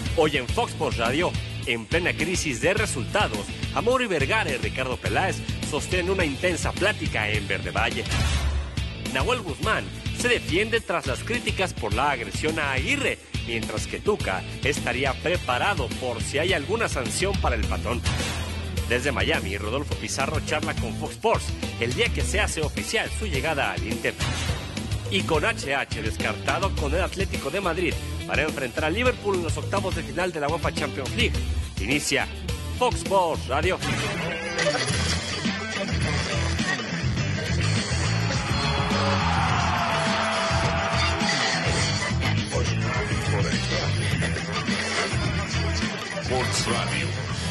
Hoy en Fox Sports Radio, en plena crisis de resultados, Amaury Vergara y Ricardo Peláez sostienen una intensa plática en Verde Valle. Nahuel Guzmán se defiende tras las críticas por la agresión a Aguirre, mientras que Tuca estaría preparado por si hay alguna sanción para el patrón. Desde Miami, Rodolfo Pizarro charla con Fox Sports el día que se hace oficial su llegada al Inter. Y con HH descartado con el Atlético de Madrid para enfrentar a Liverpool en los octavos de final de la UEFA Champions League. Inicia Fox Sports Radio. Sports Radio.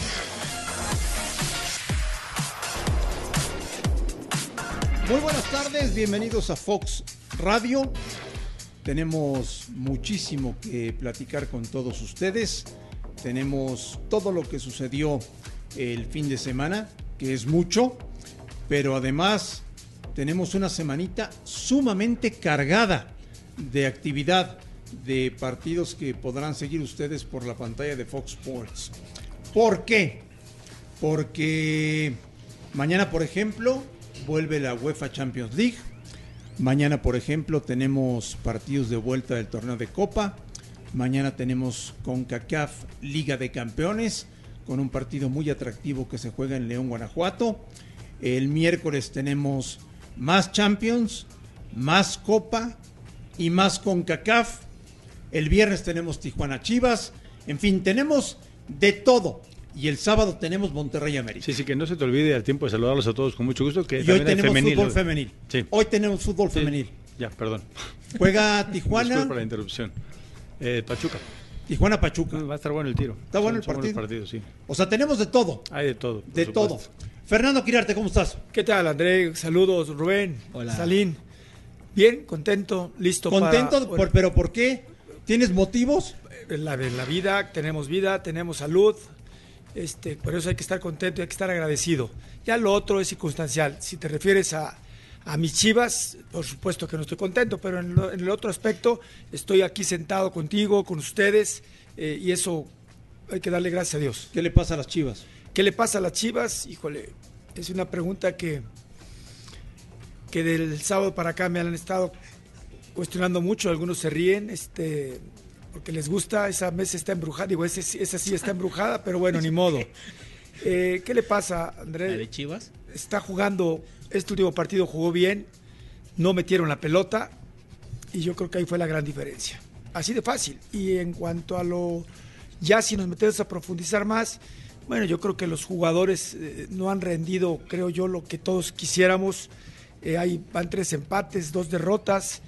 Muy buenas tardes, bienvenidos a Fox Radio. Tenemos muchísimo que platicar con todos ustedes. Tenemos todo lo que sucedió el fin de semana, que es mucho, pero además tenemos una semanita sumamente cargada de actividad, de partidos que podrán seguir ustedes por la pantalla de Fox Sports. ¿Por qué? Porque mañana, por ejemplo, vuelve la UEFA Champions League. Mañana, por ejemplo, tenemos partidos de vuelta del torneo de Copa. Mañana tenemos CONCACAF Liga de Campeones, con un partido muy atractivo que se juega en León, Guanajuato. El miércoles tenemos más Champions, más Copa y más CONCACAF. El viernes tenemos Tijuana Chivas. En fin, tenemos de todo. Y el sábado tenemos Monterrey América. Sí, que no se te olvide al tiempo de saludarlos a todos con mucho gusto. Que y hoy tenemos fútbol femenil. Sí. Hoy tenemos fútbol femenil. Ya, perdón. Juega Tijuana. Disculpa la interrupción. Pachuca. Tijuana-Pachuca. Va a estar bueno el tiro. Está bueno el partido. Partidos, sí. O sea, tenemos de todo. Hay de todo. De todo. Fernando Quirarte, ¿cómo estás? ¿Qué tal, André? Saludos, Rubén. Hola. Salín. Bien, contento, listo. ¿Contento? ¿Pero por qué? ¿Tienes motivos? En la vida, tenemos salud. Por eso hay que estar contento y hay que estar agradecido. Ya lo otro es circunstancial. Si te refieres a mis Chivas, por supuesto que no estoy contento, pero en el otro aspecto estoy aquí sentado contigo, con ustedes, y eso hay que darle gracias a Dios. ¿Qué le pasa a las Chivas? ¿Qué le pasa a las Chivas? Híjole, es una pregunta que del sábado para acá me han estado cuestionando mucho. Algunos se ríen, porque les gusta, esa mesa está embrujada, esa sí está embrujada, pero bueno, ni modo. ¿Qué le pasa, Andrés? ¿La de Chivas? Está jugando, este último partido jugó bien, no metieron la pelota, y yo creo que ahí fue la gran diferencia. Así de fácil. Y en cuanto a ya si nos metemos a profundizar más, bueno, yo creo que los jugadores no han rendido, creo yo, lo que todos quisiéramos. Van 3 empates, 2 derrotas,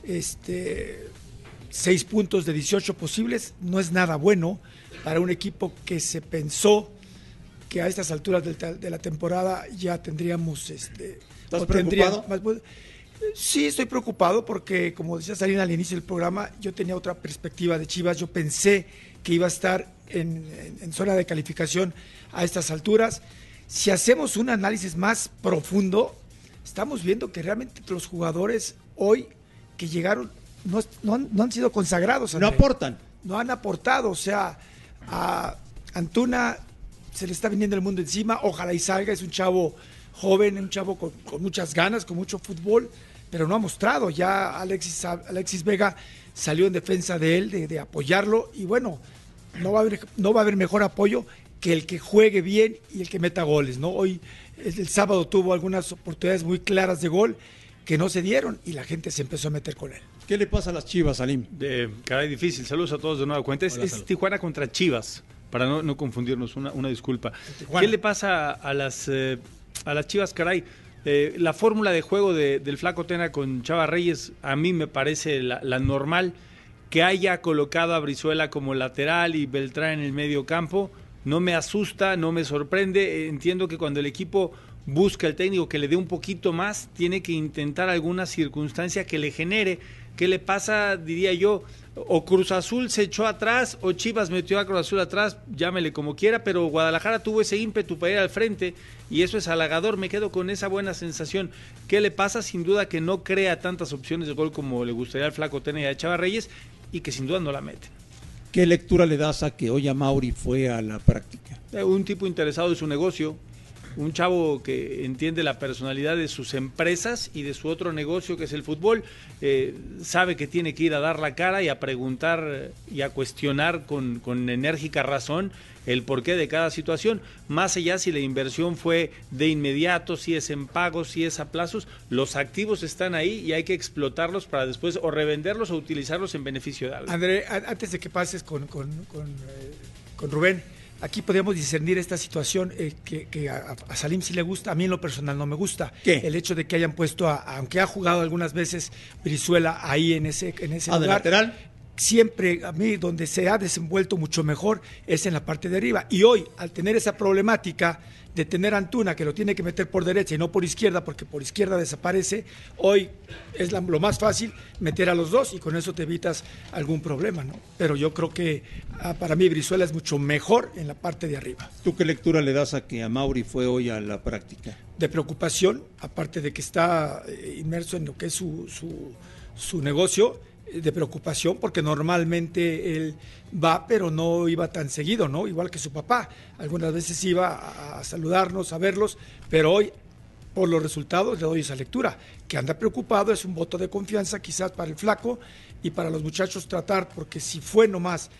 6 puntos de 18 posibles, no es nada bueno para un equipo que se pensó que a estas alturas de la temporada ya tendríamos... ¿Estás preocupado? Sí, estoy preocupado porque, como decía Salina al inicio del programa, yo tenía otra perspectiva de Chivas. Yo pensé que iba a estar en zona de calificación a estas alturas. Si hacemos un análisis más profundo, estamos viendo que realmente los jugadores hoy que llegaron no han sido consagrados. André. No aportan. No han aportado, o sea, a Antuna se le está viniendo el mundo encima, ojalá y salga, es un chavo joven, un chavo con muchas ganas, con mucho fútbol, pero no ha mostrado. Ya Alexis Vega salió en defensa de él, de apoyarlo, y bueno, no va a haber mejor apoyo que el que juegue bien y el que meta goles, ¿no? Hoy, el sábado tuvo algunas oportunidades muy claras de gol que no se dieron y la gente se empezó a meter con él. ¿Qué le pasa a las Chivas, Salim? Caray, difícil. Saludos a todos de nueva cuenta. Es Tijuana contra Chivas, para no confundirnos, una disculpa. ¿Qué le pasa a las Chivas, caray? La fórmula de juego del Flaco Tena con Chava Reyes a mí me parece la normal. Que haya colocado a Brizuela como lateral y Beltrán en el medio campo no me asusta, no me sorprende. Entiendo que cuando el equipo busca el técnico que le dé un poquito más, tiene que intentar alguna circunstancia que le genere. ¿Qué le pasa? Diría yo, o Cruz Azul se echó atrás, o Chivas metió a Cruz Azul atrás, llámele como quiera, pero Guadalajara tuvo ese ímpetu para ir al frente, y eso es halagador. Me quedo con esa buena sensación. ¿Qué le pasa? Sin duda que no crea tantas opciones de gol como le gustaría al Flaco Tena y a Chava Reyes, y que sin duda no la meten. ¿Qué lectura le das a que hoy Amaury fue a la práctica? Un tipo interesado en su negocio, un chavo que entiende la personalidad de sus empresas y de su otro negocio que es el fútbol, sabe que tiene que ir a dar la cara y a preguntar y a cuestionar con enérgica razón el porqué de cada situación, más allá si la inversión fue de inmediato, si es en pagos, si es a plazos, los activos están ahí y hay que explotarlos para después o revenderlos o utilizarlos en beneficio de algo. André, antes de que pases con Rubén, aquí podemos discernir esta situación que a Salim sí le gusta, a mí en lo personal no me gusta. ¿Qué? El hecho de que hayan puesto, aunque ha jugado algunas veces Brizuela ahí en ese lugar. ¿De lateral? Siempre a mí donde se ha desenvuelto mucho mejor es en la parte de arriba. Y hoy, al tener esa problemática de tener a Antuna que lo tiene que meter por derecha y no por izquierda, porque por izquierda desaparece, hoy es lo más fácil meter a los dos y con eso te evitas algún problema, ¿no? Pero yo creo que para mí Brizuela es mucho mejor en la parte de arriba. ¿Tú qué lectura le das a que Amaury fue hoy a la práctica? De preocupación, aparte de que está inmerso en lo que es su negocio, de preocupación, porque normalmente él va, pero no iba tan seguido, ¿no? Igual que su papá. Algunas veces iba a saludarnos, a verlos, pero hoy, por los resultados, le doy esa lectura. Que anda preocupado, es un voto de confianza quizás para el flaco y para los muchachos tratar, porque si fue nomás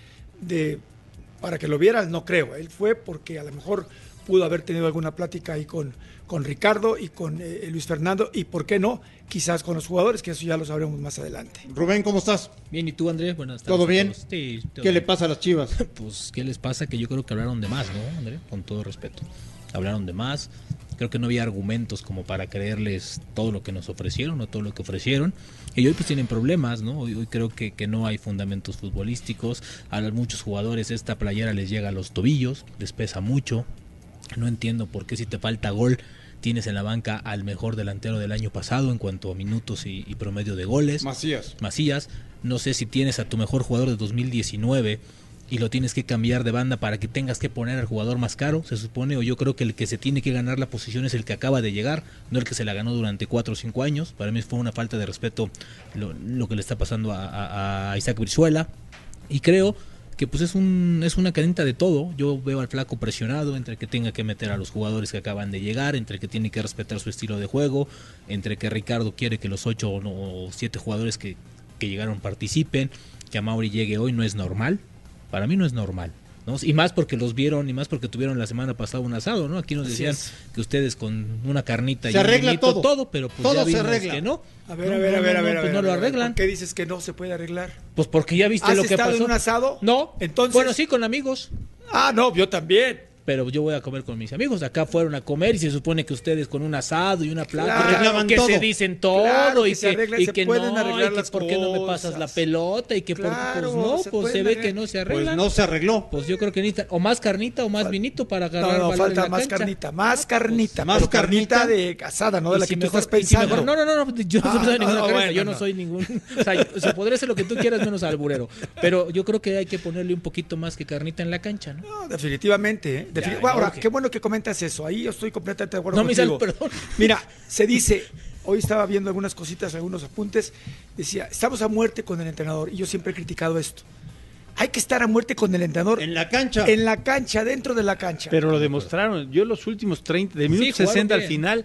para que lo vieran, no creo. Él fue porque a lo mejor pudo haber tenido alguna plática ahí con Ricardo y con Luis Fernando, y por qué no, quizás con los jugadores, que eso ya lo sabremos más adelante. Rubén, ¿cómo estás? Bien, ¿y tú, Andrés? Buenas tardes. ¿Todo bien? Sí, todo ¿Qué bien. le pasa a las Chivas? Pues, ¿qué les pasa? Que yo creo que hablaron de más, ¿no, Andrés? Con todo respeto. Hablaron de más. Creo que no había argumentos como para creerles todo lo que nos ofrecieron o todo lo que ofrecieron. Y hoy pues tienen problemas, ¿no? Hoy creo que no hay fundamentos futbolísticos. A muchos jugadores esta playera les llega a los tobillos, les pesa mucho. No entiendo por qué si te falta gol tienes en la banca al mejor delantero del año pasado en cuanto a minutos y promedio de goles. Macías. No sé si tienes a tu mejor jugador de 2019 y lo tienes que cambiar de banda para que tengas que poner al jugador más caro, se supone, o yo creo que el que se tiene que ganar la posición es el que acaba de llegar, no el que se la ganó durante 4 o 5 años. Para mí fue una falta de respeto lo que le está pasando a Isaac Brizuela, y creo que pues es una cadena de todo. Yo veo al flaco presionado entre que tenga que meter a los jugadores que acaban de llegar, entre que tiene que respetar su estilo de juego, entre que Ricardo quiere que los 8 o 7 jugadores que llegaron participen, que Amaury llegue hoy. No es normal, para mí no es normal, ¿no? Y más porque los vieron, y más porque tuvieron la semana pasada un asado, ¿no? Aquí nos decían que ustedes con una carnita se arregla todo, pero pues todo ya se vimos arregla. que no. A ver, pues no lo arreglan. ¿Por qué dices que no se puede arreglar? Pues porque ya viste lo que pasó. ¿Has estado en un asado? No. Entonces. Bueno, sí, con amigos. Ah, no, yo también. Pero yo voy a comer con mis amigos. Acá fueron a comer y se supone que ustedes con un asado y una plata Claro, que todo. se dicen todo, Claro, y que se arreglan, y se que pueden no, arreglar y que las por qué no me pasas cosas. la pelota y que Claro, pues no, se pues se pueden ve arreglar. que no se Pues arreglan. no se arregló. Pues yo creo que necesitan o más carnita o más vinito para agarrar No, valor en falta la más cancha. carnita, más carnita. Más pero carnita carnita de casada, no de Y la si que mejor- tú estás y si pensando. mejor- no, yo no soy ninguna carnita, bueno, yo no soy ningún, o sea, se podría hacer lo que tú quieras menos alburero, pero yo creo que hay que ponerle un poquito más que carnita en la cancha, ¿no? No, definitivamente. Ya, Ahora, Jorge. qué bueno que comentas eso. Ahí yo estoy completamente de acuerdo No, contigo. perdón. Mira, se dice, hoy estaba viendo algunas cositas, algunos apuntes, decía, estamos a muerte con el entrenador, y yo siempre he criticado esto. Hay que estar a muerte con el entrenador En la cancha. en la cancha, dentro de la cancha. Pero lo demostraron. Yo los últimos 30, de minutos jugaron 60 al bien. final,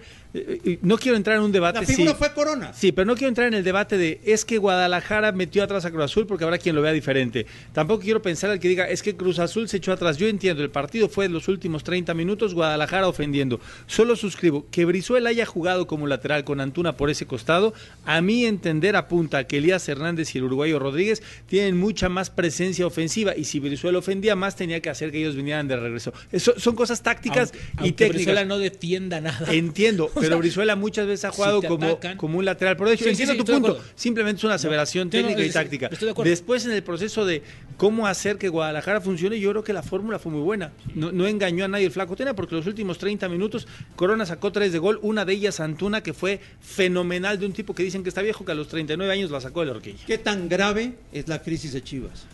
no quiero entrar en un debate. La figura sí. fue Corona. Sí, pero no quiero entrar en el debate de es que Guadalajara metió atrás a Cruz Azul porque habrá quien lo vea diferente. Tampoco quiero pensar al que diga es que Cruz Azul se echó atrás. Yo entiendo, el partido fue en los últimos 30 minutos, Guadalajara ofendiendo. Solo suscribo que Brizuela haya jugado como lateral con Antuna por ese costado. A mi entender apunta a que Elías Hernández y el uruguayo Rodríguez tienen mucha más presencia ofensiva, y si Brizuela ofendía más tenía que hacer que ellos vinieran de regreso. Eso son cosas tácticas y Aunque técnicas. Brizuela no defienda nada. Entiendo, O pero sea, Brizuela muchas veces ha jugado si te como atacan. un lateral. Por eso Sí, entiendo sí, tu estoy de punto. acuerdo. Simplemente es una aseveración técnica y táctica. estoy de acuerdo. Después, en el proceso de cómo hacer que Guadalajara funcione, yo creo que la fórmula fue muy buena. No engañó a nadie el flaco Tena, porque los últimos 30 minutos Corona sacó 3 de gol, una de ellas Antuna, que fue fenomenal, de un tipo que dicen que está viejo, que a los 39 años la sacó de la horquilla. ¿Qué tan grave es la crisis de Chivas?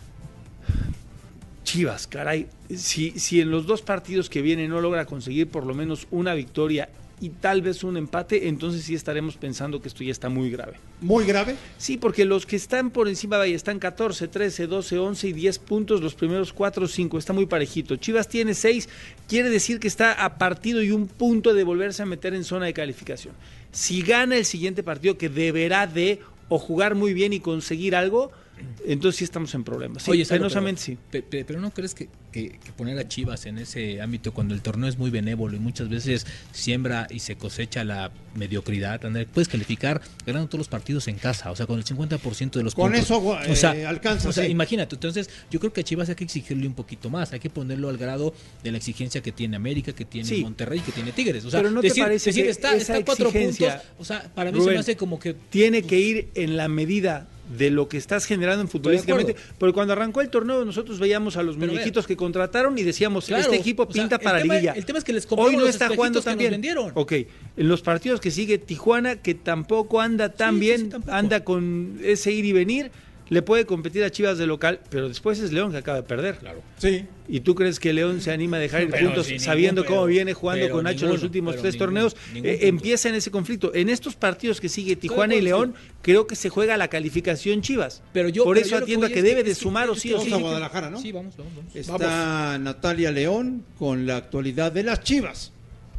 Chivas, caray, si en los 2 partidos que vienen no logra conseguir por lo menos una victoria y tal vez un empate, entonces sí estaremos pensando que esto ya está muy grave. ¿Muy grave? Sí, porque los que están por encima de ahí están 14, 13, 12, 11 y 10 puntos, los primeros 4 o 5, está muy parejito. Chivas tiene 6, quiere decir que está a partido y un punto de volverse a meter en zona de calificación. Si gana el siguiente partido, que deberá de o jugar muy bien y conseguir algo, entonces sí estamos en problemas. Sí, oye, penosamente sí. Pero ¿no crees que poner a Chivas en ese ámbito cuando el torneo es muy benévolo y muchas veces siembra y se cosecha la mediocridad, André? Puedes calificar ganando todos los partidos en casa, o sea, con el 50% de los con puntos. Con eso alcanza. O sea, imagínate, entonces yo creo que a Chivas hay que exigirle un poquito más, hay que ponerlo al grado de la exigencia que tiene América, que tiene Monterrey, que tiene Tigres. O sea, pero ¿no te parece que está 4 puntos, o sea, para mí Rubén, se me hace como que tiene que ir en la medida de lo que estás generando en futbolísticamente, porque cuando arrancó el torneo nosotros veíamos a los muñequitos que contrataron y decíamos, claro, este equipo pinta para liguilla. El tema es que les hoy no está jugando tan bien. Vendieron. Ok, en los partidos que sigue Tijuana, que tampoco anda tan bien, tampoco. Anda con ese ir y venir, le puede competir a Chivas de local, pero después es León que acaba de perder. Claro. Sí. ¿Y tú crees que León se anima a dejar ir puntos sabiendo cómo viene jugando con Nacho en los últimos 3 torneos? Empieza en ese conflicto. En estos partidos que sigue Tijuana y León, creo que se juega la calificación Chivas. Por eso atiendo a que debe de sumar o sí o sí. Vamos a Guadalajara, ¿no? Sí, vamos. Está Natalia León con la actualidad de las Chivas.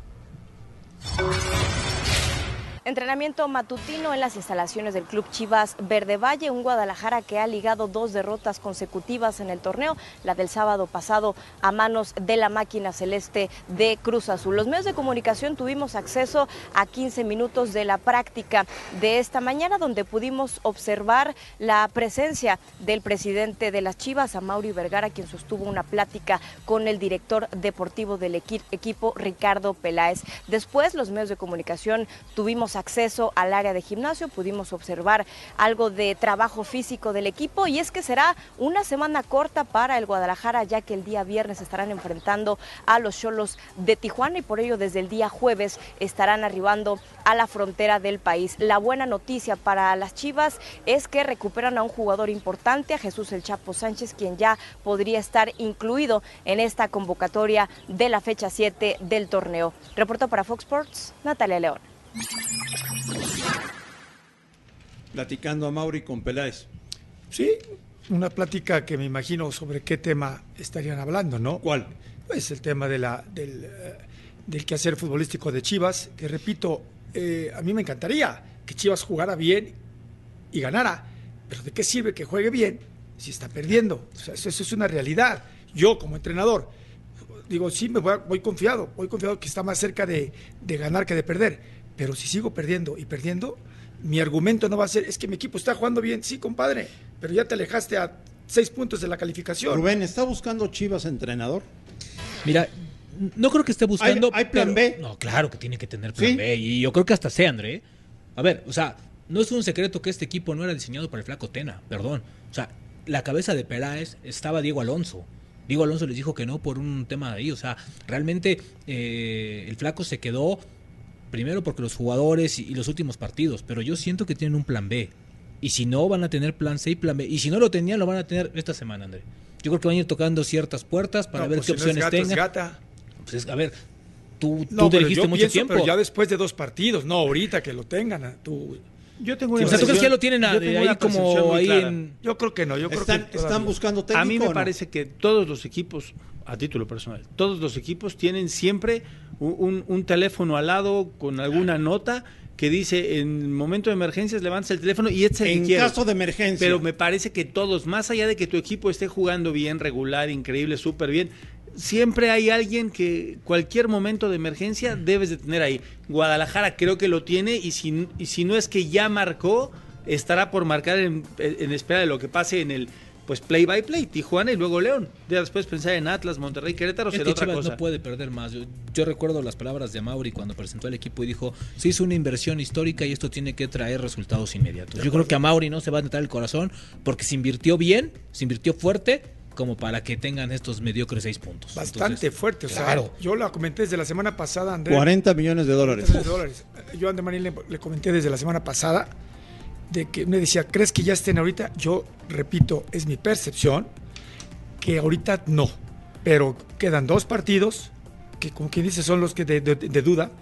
Entrenamiento matutino en las instalaciones del Club Chivas Verde Valle, un Guadalajara que ha ligado 2 derrotas consecutivas en el torneo, la del sábado pasado a manos de la máquina celeste de Cruz Azul. Los medios de comunicación tuvimos acceso a 15 minutos de la práctica de esta mañana, donde pudimos observar la presencia del presidente de las Chivas, Amaury Vergara, quien sostuvo una plática con el director deportivo del equipo, Ricardo Peláez. Después, los medios de comunicación tuvimos acceso al área de gimnasio, pudimos observar algo de trabajo físico del equipo, y es que será una semana corta para el Guadalajara, ya que el día viernes estarán enfrentando a los Xolos de Tijuana y por ello desde el día jueves estarán arribando a la frontera del país. La buena noticia para las Chivas es que recuperan a un jugador importante, a Jesús El Chapo Sánchez, quien ya podría estar incluido en esta convocatoria de la fecha 7 del torneo. Reportó para Fox Sports, Natalia León. Platicando a Mauri con Peláez. Sí, una plática que me imagino sobre qué tema estarían hablando, ¿no? ¿Cuál? Pues el tema del quehacer futbolístico de Chivas, que repito, a mí me encantaría que Chivas jugara bien y ganara, pero ¿de qué sirve que juegue bien si está perdiendo? O sea, eso es una realidad. Yo como entrenador digo, sí, voy confiado que está más cerca de ganar que de perder. Pero si sigo perdiendo y perdiendo, mi argumento no va a ser, es que mi equipo está jugando bien. Sí, compadre, pero ya te alejaste a 6 puntos de la calificación. Rubén, ¿está buscando Chivas entrenador? Mira, no creo que esté buscando... ¿Hay plan B? No, claro que tiene que tener plan B, y yo creo que hasta sea, André. A ver, o sea, no es un secreto que este equipo no era diseñado para el Flaco Tena, perdón. O sea, la cabeza de Peláez estaba Diego Alonso. Diego Alonso les dijo que no por un tema de ahí. O sea, realmente el Flaco se quedó... Primero porque los jugadores y los últimos partidos, pero yo siento que tienen un plan B. Y si no, van a tener plan C y plan B. Y si no lo tenían, lo van a tener esta semana, André. Yo creo que van a ir tocando ciertas puertas para ver qué opciones tengan. Pues a ver, tú te dijiste mucho tiempo. Pero ya después de 2 partidos, no ahorita que lo tengan. Yo tengo una o sea, ¿tú crees que ya lo tienen ahí como ahí en... Yo creo que no. Están buscando técnico. A mí me parece que todos los equipos, a título personal, todos los equipos tienen siempre un teléfono al lado con alguna nota que dice en momento de emergencias levantas el teléfono y es el que quiero. En caso de emergencia. Pero me parece que todos, más allá de que tu equipo esté jugando bien, regular, increíble, súper bien, siempre hay alguien que cualquier momento de emergencia debes de tener ahí. Guadalajara creo que lo tiene y si no es que ya marcó, estará por marcar en espera de lo que pase en el play by play, Tijuana y luego León. Ya después pensar en Atlas, Monterrey, Querétaro, será otra Chivas cosa. No puede perder más. Yo recuerdo las palabras de Amaury cuando presentó el equipo y dijo, se hizo una inversión histórica y esto tiene que traer resultados inmediatos. Yo creo que Amaury no se va a netar el corazón porque se invirtió bien, se invirtió fuerte como para que tengan estos mediocres 6 puntos. Bastante fuerte, o sea, yo lo comenté desde la semana pasada, André. $40 millones. Yo a André Marín le comenté desde la semana pasada de que me decía, ¿crees que ya estén ahorita? Yo repito, es mi percepción que ahorita no, pero quedan 2 partidos que como quien dice son los que de duda,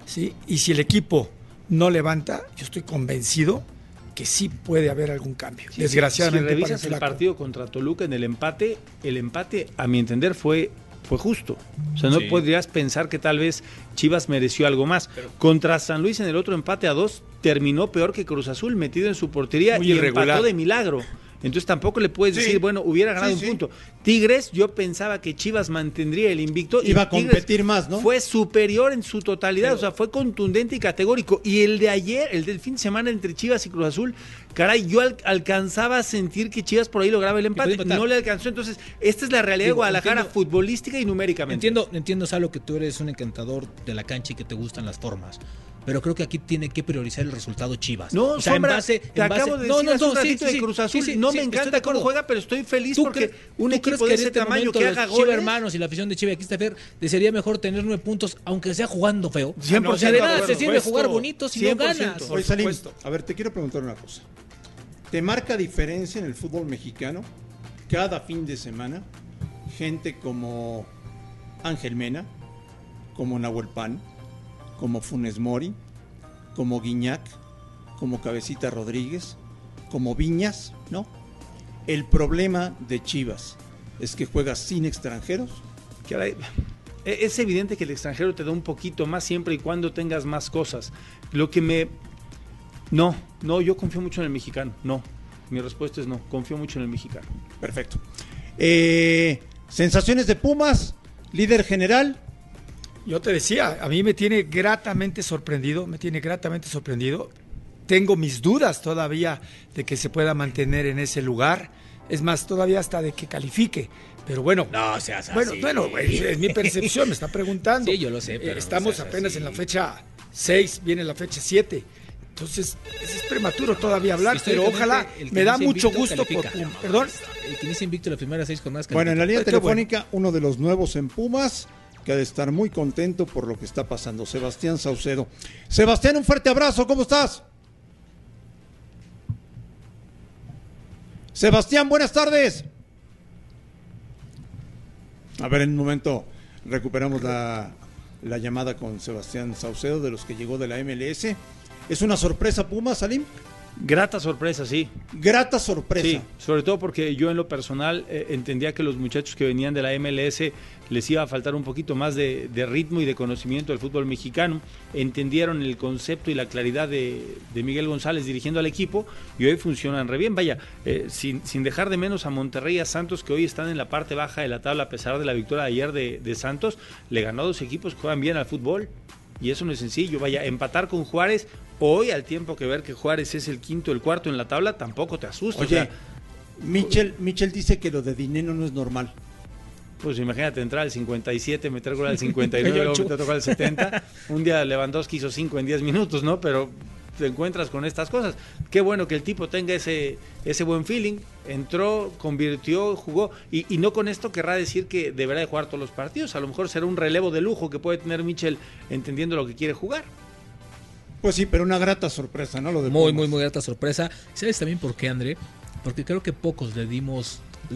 ¿sí? Y si el equipo no levanta, yo estoy convencido que sí puede haber algún cambio. Sí, desgraciadamente. Si revisas el partido contra Toluca en el empate a mi entender fue justo. O sea, no podrías pensar que tal vez Chivas mereció algo más. Contra San Luis en el otro empate a 2 terminó peor que Cruz Azul, metido en su portería y empató de milagro. Entonces tampoco le puedes decir, bueno, hubiera ganado un punto. Tigres, yo pensaba que Chivas mantendría el invicto. Iba a competir más, ¿no? Fue superior en su totalidad, o sea, fue contundente y categórico. Y el de ayer, el del fin de semana entre Chivas y Cruz Azul, caray, yo alcanzaba a sentir que Chivas por ahí lograba el empate. No le alcanzó. Entonces, esta es la realidad de Guadalajara, futbolística y numéricamente. Entiendo, Salo, que tú eres un encantador de la cancha y que te gustan las formas. Pero creo que aquí tiene que priorizar el resultado Chivas. No, o sea, Sombra, acabo de decir hace un ratito de Cruz Azul. No me encanta cómo juega, pero estoy feliz porque un equipo de ese tamaño que haga goles. Chivas hermanos y la afición de Chivas, aquí está Fer, sería mejor tener 9 puntos, aunque sea jugando feo. 100%. O sea, de nada se sirve jugar bonito si no ganas. Oye, Salim, a ver, te quiero preguntar una cosa. ¿Te marca diferencia en el fútbol mexicano cada fin de semana gente como Ángel Mena, como Nahuel Pan, como Funes Mori, como Guiñac, como Cabecita Rodríguez, como Viñas, ¿no? El problema de Chivas es que juega sin extranjeros. Es evidente que el extranjero te da un poquito más siempre y cuando tengas más cosas. No, yo confío mucho en el mexicano. No, mi respuesta es no, confío mucho en el mexicano. Perfecto. Sensaciones de Pumas, líder general. Yo te decía, a mí me tiene gratamente sorprendido. Tengo mis dudas todavía de que se pueda mantener en ese lugar. Es más, todavía hasta de que califique. Pero bueno, no seas así. Bueno, es mi percepción, me está preguntando. Sí, yo lo sé, pero estamos apenas en la fecha 6, viene la fecha 7. Entonces, es prematuro todavía hablar, pero ojalá, me da mucho gusto por Pumas. Perdón. El que inicia invicto las primeras 6 jornadas. Bueno, en la línea telefónica, uno de los nuevos en Pumas, que ha de estar muy contento por lo que está pasando, Sebastián Saucedo. Sebastián, un fuerte abrazo, ¿cómo estás? Sebastián, buenas tardes. A ver, en un momento recuperamos la llamada con Sebastián Saucedo, de los que llegó de la MLS. ¿Es una sorpresa Pumas, Salim? Grata sorpresa, sí. Grata sorpresa. Sí, sobre todo porque yo en lo personal entendía que los muchachos que venían de la MLS les iba a faltar un poquito más de ritmo y de conocimiento del fútbol mexicano. Entendieron el concepto y la claridad de Miguel González dirigiendo al equipo y hoy funcionan re bien. Vaya, sin dejar de menos a Monterrey y a Santos, que hoy están en la parte baja de la tabla a pesar de la victoria de ayer de Santos. Le ganó a 2 equipos que juegan bien al fútbol y eso no es sencillo. Vaya, empatar con Juárez hoy, al tiempo que ver que Juárez es el quinto, el cuarto en la tabla, tampoco te asusta. Oye, Michel dice que lo de Dineno no es normal. Pues imagínate entrar al 57, meter gol al 59, luego te toca al 70. Un día Lewandowski hizo 5 en 10 minutos, ¿no? Pero te encuentras con estas cosas. Qué bueno que el tipo tenga ese buen feeling. Entró, convirtió, jugó. Y no con esto querrá decir que deberá de jugar todos los partidos. A lo mejor será un relevo de lujo que puede tener Michel entendiendo lo que quiere jugar. Pues sí, pero una grata sorpresa, ¿no? Lo de muy grata sorpresa. ¿Sabes también por qué, André? Porque creo que pocos le dimos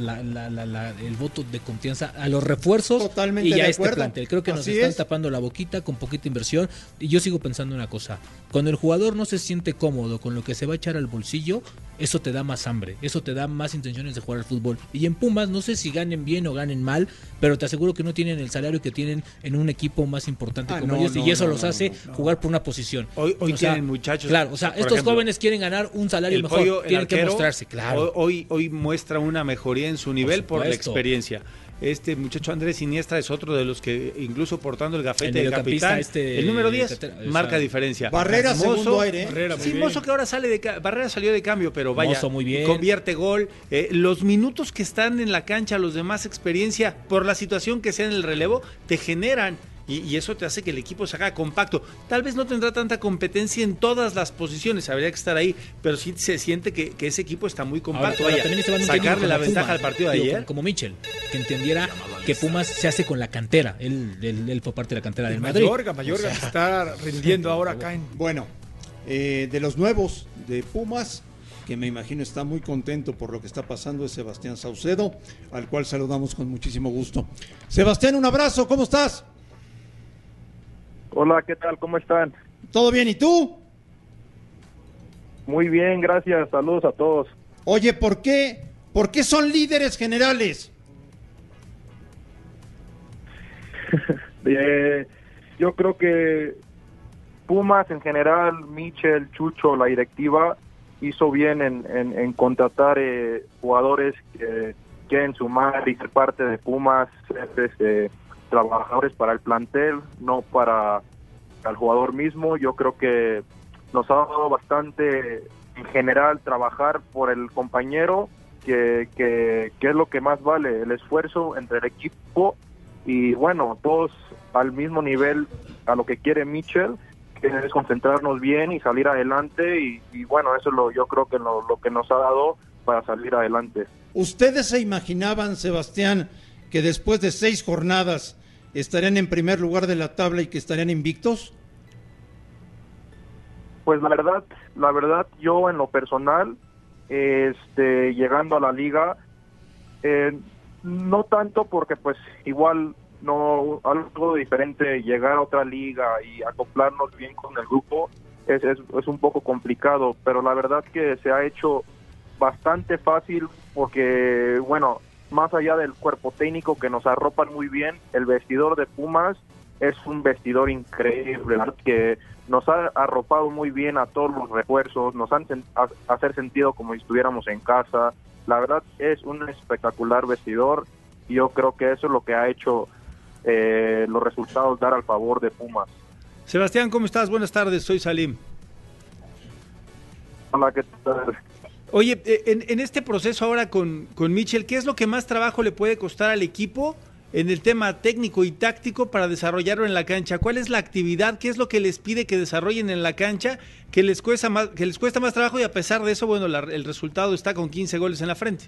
el voto de confianza a los refuerzos. Totalmente y a de este acuerdo. plantel. Creo que Así nos están es. tapando la boquita con poquita inversión. Y yo sigo pensando una cosa. Cuando el jugador no se siente cómodo con lo que se va a echar al bolsillo, eso te da más hambre, eso te da más intenciones de jugar al fútbol. Y en Pumas, no sé si ganen bien o ganen mal, pero te aseguro que no tienen el salario que tienen en un equipo más importante como ellos, y eso los hace jugar por una posición. Hoy tienen muchachos. Claro, o sea, estos ejemplo, jóvenes quieren ganar un salario mejor, Pollo, tienen arquero, que mostrarse, claro. Hoy muestra una mejoría en su nivel por la experiencia. Este muchacho Andrés Iniestra es otro de los que, incluso portando el gafete de capitán, el número 10 marca diferencia. Barrera, segundo aire. Mozo que ahora Barrera salió de cambio, pero vaya, Mozo, muy bien. Convierte gol. Los minutos que están en la cancha, los de más experiencia, por la situación que sea en el relevo, te generan. Y eso te hace que el equipo se haga compacto. Tal vez no tendrá tanta competencia en todas las posiciones, habría que estar ahí, pero sí se siente que ese equipo está muy compacto. Ahora, también sacarle la ventaja al partido de ayer. Como Michel, que entendiera que Pumas se hace con la cantera. Él fue parte de la cantera del Madrid. Mayorga está rindiendo ahora acá en... Bueno, de los nuevos de Pumas, que me imagino está muy contento por lo que está pasando, es Sebastián Saucedo, al cual saludamos con muchísimo gusto. Sebastián, un abrazo, ¿cómo estás? Hola, ¿qué tal? ¿Cómo están? ¿Todo bien? ¿Y tú? Muy bien, gracias. Saludos a todos. Oye, ¿por qué son líderes generales? Yo creo que Pumas en general, Michel, Chucho, la directiva, hizo bien en contratar jugadores que quieren sumar y ser parte de Pumas, ser trabajadores para el plantel, no para el jugador mismo. Yo creo que nos ha dado bastante en general trabajar por el compañero, que es lo que más vale, el esfuerzo entre el equipo y bueno, todos al mismo nivel a lo que quiere Michel, que es concentrarnos bien y salir adelante y bueno, eso es yo creo que lo que nos ha dado para salir adelante. ¿Ustedes se imaginaban, Sebastián, que después de 6 jornadas estarían en primer lugar de la tabla y que estarían invictos? Pues la verdad yo en lo personal, llegando a la liga, no tanto porque pues igual no, algo diferente, llegar a otra liga y acoplarnos bien con el grupo es un poco complicado, pero la verdad que se ha hecho bastante fácil porque, bueno, más allá del cuerpo técnico que nos arropan muy bien, el vestidor de Pumas es un vestidor increíble, ¿verdad? Que nos ha arropado muy bien a todos los refuerzos, nos han hacer sentido como si estuviéramos en casa. La verdad es un espectacular vestidor y yo creo que eso es lo que ha hecho los resultados dar al favor de Pumas. Sebastián, ¿cómo estás? Buenas tardes, soy Salim. Hola, ¿qué tal? Oye, en este proceso ahora con Michel, ¿qué es lo que más trabajo le puede costar al equipo en el tema técnico y táctico para desarrollarlo en la cancha? ¿Cuál es la actividad? ¿Qué es lo que les pide que desarrollen en la cancha que les cuesta más trabajo y a pesar de eso, bueno, el resultado está con 15 goles en la frente?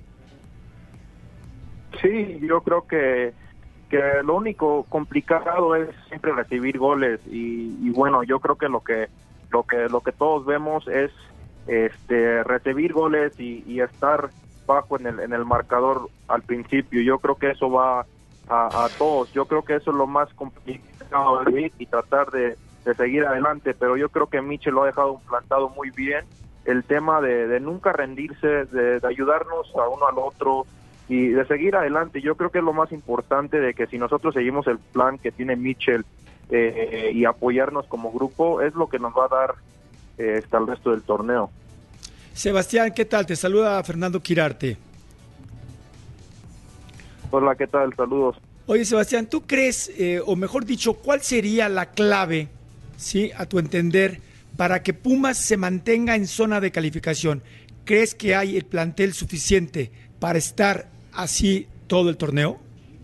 Sí, yo creo que lo único complicado es siempre recibir goles y bueno, yo creo que lo que todos vemos es recibir goles y estar bajo en el marcador al principio. Yo creo que eso va a todos. Yo creo que eso es lo más complicado y tratar de seguir adelante, pero yo creo que Michel lo ha dejado plantado muy bien, el tema de nunca rendirse, de ayudarnos a uno al otro y de seguir adelante. Yo creo que es lo más importante, de que si nosotros seguimos el plan que tiene Michel y apoyarnos como grupo, es lo que nos va a dar hasta el resto del torneo. Sebastián, ¿qué tal? Te saluda Fernando Quirarte. Hola, ¿qué tal? Saludos. Oye, Sebastián, ¿tú crees, o mejor dicho, cuál sería la clave, sí, a tu entender, para que Pumas se mantenga en zona de calificación? ¿Crees que hay el plantel suficiente para estar así todo el torneo?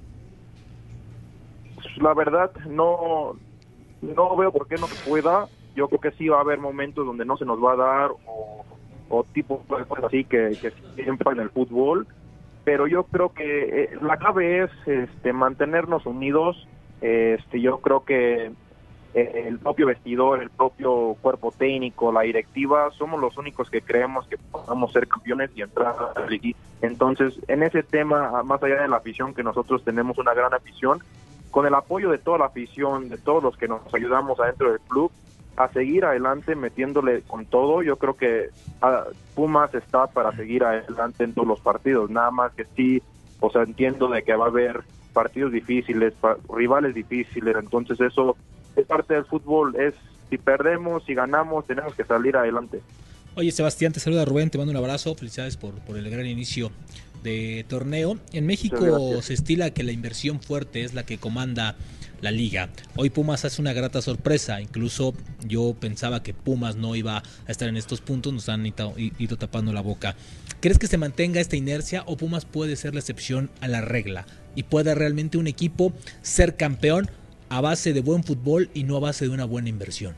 La verdad, no veo por qué no se pueda. Yo creo que sí va a haber momentos donde no se nos va a dar o tipo cosas así que siempre en el fútbol, pero yo creo que la clave es mantenernos unidos. Yo creo que el propio vestidor, el propio cuerpo técnico, la directiva, somos los únicos que creemos que podamos ser campeones y entrar a la liga. Entonces, en ese tema, más allá de la afición, que nosotros tenemos una gran afición, con el apoyo de toda la afición, de todos los que nos ayudamos adentro del club, a seguir adelante metiéndole con todo. Yo creo que Pumas está para seguir adelante en todos los partidos, nada más que sí, o sea, entiendo de que va a haber partidos difíciles, rivales difíciles, entonces eso es parte del fútbol, es si perdemos, si ganamos, tenemos que salir adelante. Oye, Sebastián, te saluda Rubén, te mando un abrazo, felicidades por el gran inicio de torneo. En México se estila que la inversión fuerte es la que comanda la liga. Hoy Pumas hace una grata sorpresa, incluso yo pensaba que Pumas no iba a estar en estos puntos, nos han ido tapando la boca. ¿Crees que se mantenga esta inercia o Pumas puede ser la excepción a la regla y pueda realmente un equipo ser campeón a base de buen fútbol y no a base de una buena inversión?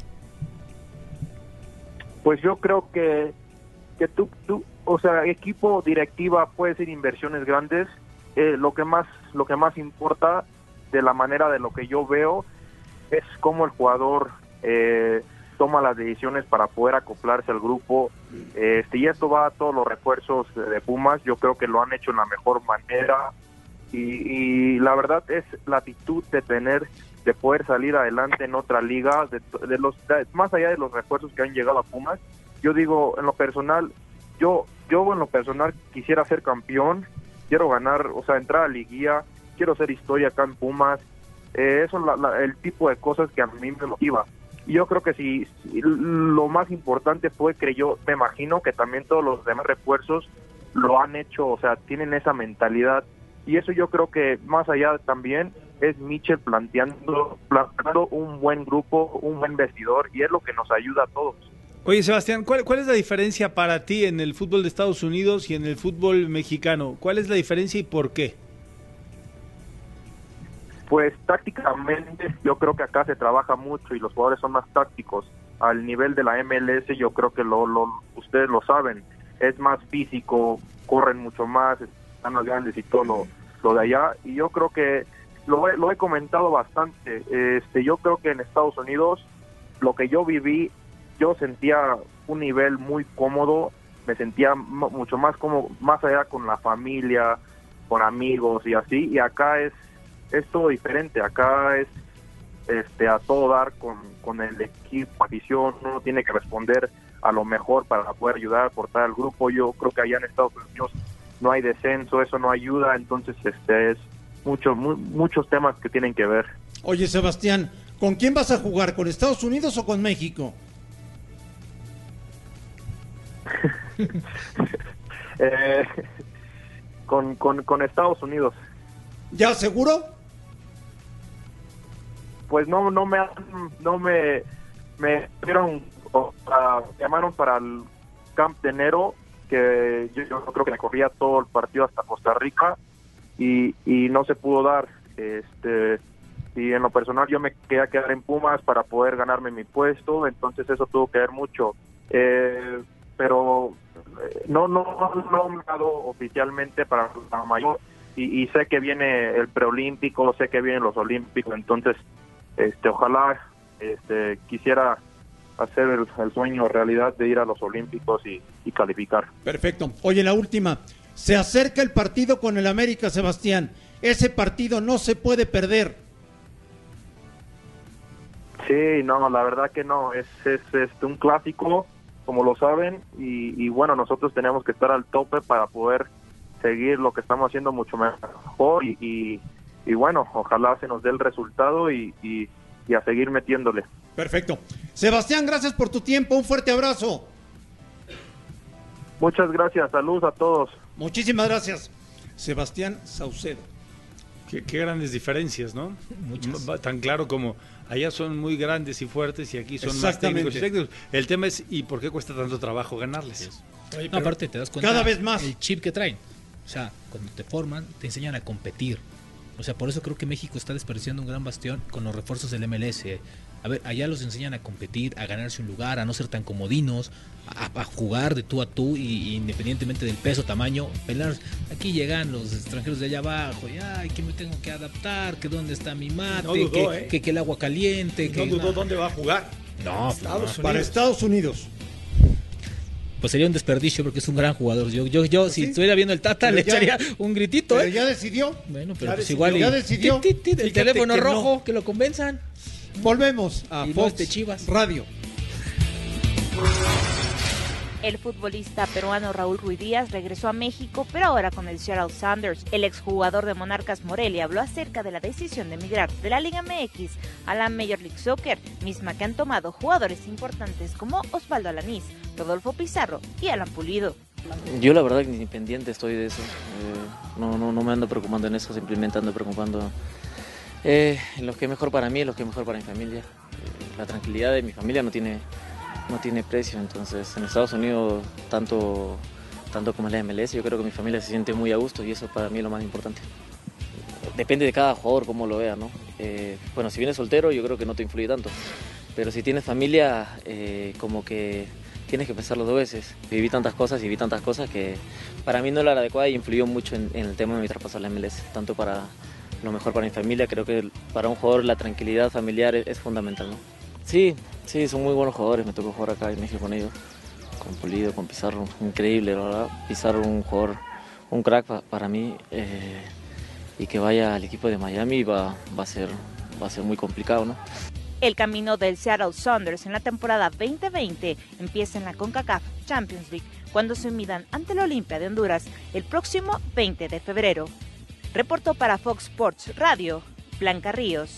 Pues yo creo que tú, o sea, equipo, directiva, puede ser inversiones grandes. Lo que más importa, de la manera de lo que yo veo, es cómo el jugador toma las decisiones para poder acoplarse al grupo. Y esto va a todos los refuerzos de Pumas. Yo creo que lo han hecho en la mejor manera. y la verdad es la actitud de poder salir adelante en otra liga, más allá de los refuerzos que han llegado a Pumas. Yo digo, en lo personal, yo en lo personal quisiera ser campeón, quiero ganar, o sea, entrar a liguilla, quiero hacer historia acá en Pumas. Eso es el tipo de cosas que a mí me motiva. Y yo creo que si lo más importante fue que yo me imagino que también todos los demás refuerzos lo han hecho, o sea, tienen esa mentalidad. Y eso yo creo que más allá también es Mitchell planteando un buen grupo, un buen vestidor, y es lo que nos ayuda a todos. Oye, Sebastián, ¿cuál es la diferencia para ti en el fútbol de Estados Unidos y en el fútbol mexicano? ¿Cuál es la diferencia y por qué? Pues tácticamente yo creo que acá se trabaja mucho y los jugadores son más tácticos. Al nivel de la MLS yo creo que ustedes lo saben, es más físico, corren mucho más, están más grandes y todo lo de allá. Y yo creo que lo he comentado bastante. Yo creo que en Estados Unidos lo que yo viví, yo sentía un nivel muy cómodo, me sentía mucho más cómodo, más allá con la familia, con amigos y así. Y acá es todo diferente, acá es a todo dar con el equipo, afición, uno tiene que responder a lo mejor para poder ayudar a aportar al grupo. Yo creo que allá en Estados Unidos no hay descenso, eso no ayuda, entonces es muchos temas que tienen que ver. Oye, Sebastián, ¿con quién vas a jugar? ¿Con Estados Unidos o con México? Con Estados Unidos. ¿Ya seguro? Pues no me dieron, llamaron para el camp de enero, que yo creo que me corría todo el partido hasta Costa Rica y no se pudo dar. Y en lo personal yo me quería quedar en Pumas para poder ganarme mi puesto, entonces eso tuvo que ver mucho. Pero no me ha dado oficialmente para la mayor, y sé que viene el preolímpico, sé que vienen los olímpicos, entonces ojalá quisiera hacer el sueño realidad de ir a los olímpicos y calificar. Perfecto. Oye, la última, se acerca el partido con el América, Sebastián, ese partido no se puede perder. Sí, no, la verdad que no, es un clásico, como lo saben, y bueno, nosotros tenemos que estar al tope para poder seguir lo que estamos haciendo mucho mejor y bueno, ojalá se nos dé el resultado y a seguir metiéndole. Perfecto. Sebastián, gracias por tu tiempo, un fuerte abrazo. Muchas gracias, saludos a todos. Muchísimas gracias. Sebastián Saucedo. Qué grandes diferencias, ¿no? Muchas. Tan claro como allá son muy grandes y fuertes y aquí son más técnicos y técnicos. El tema es, ¿y por qué cuesta tanto trabajo ganarles? Oye, no, aparte te das cuenta cada vez más el chip que traen. O sea, cuando te forman, te enseñan a competir. O sea, por eso creo que México está desperdiciando un gran bastión con los refuerzos del MLS. A ver, allá los enseñan a competir, a ganarse un lugar, a no ser tan comodinos, a jugar de tú a tú, y independientemente del peso, tamaño, pelar. Aquí llegan los extranjeros de allá abajo, y ay, que me tengo que adaptar, que dónde está mi mate, no dudó, que el agua caliente. No dudó dónde va a jugar. No, para Estados Unidos. Pues sería un desperdicio porque es un gran jugador. Yo si estuviera viendo el Tata, le echaría un gritito. Pero ya decidió. Bueno, pero pues igual. Ya decidió. El teléfono rojo, que lo convenzan. Volvemos a Fox Chivas Radio. El futbolista peruano Raúl Ruiz Díaz regresó a México, pero ahora con el Seattle Sounders. El exjugador de Monarcas Morelia habló acerca de la decisión de migrar de la Liga MX a la Major League Soccer, misma que han tomado jugadores importantes como Osvaldo Alanís, Rodolfo Pizarro y Alan Pulido. Yo la verdad independiente estoy de eso, no me ando preocupando en eso, simplemente ando preocupando en lo que es mejor para mí, en lo que es mejor para mi familia. La tranquilidad de mi familia no tiene precio, entonces en Estados Unidos, tanto como en la MLS, yo creo que mi familia se siente muy a gusto y eso para mí es lo más importante. Depende de cada jugador cómo lo vea, ¿no? Bueno, si vienes soltero yo creo que no te influye tanto, pero si tienes familia, como que tienes que pensarlo dos veces. Viví tantas cosas que para mí no era la adecuada y influyó mucho en el tema de mi traspaso a la MLS, tanto para lo mejor para mi familia. Creo que para un jugador la tranquilidad familiar es fundamental, ¿no? Sí, son muy buenos jugadores, me tocó jugar acá en México con ellos, con Pulido, con Pizarro, increíble, la verdad. Pizarro un jugador, un crack para mí, que vaya al equipo de Miami va a ser muy complicado, ¿no? El camino del Seattle Sounders en la temporada 2020 empieza en la CONCACAF Champions League cuando se midan ante la Olimpia de Honduras el próximo 20 de febrero. Reportó para Fox Sports Radio, Blanca Ríos.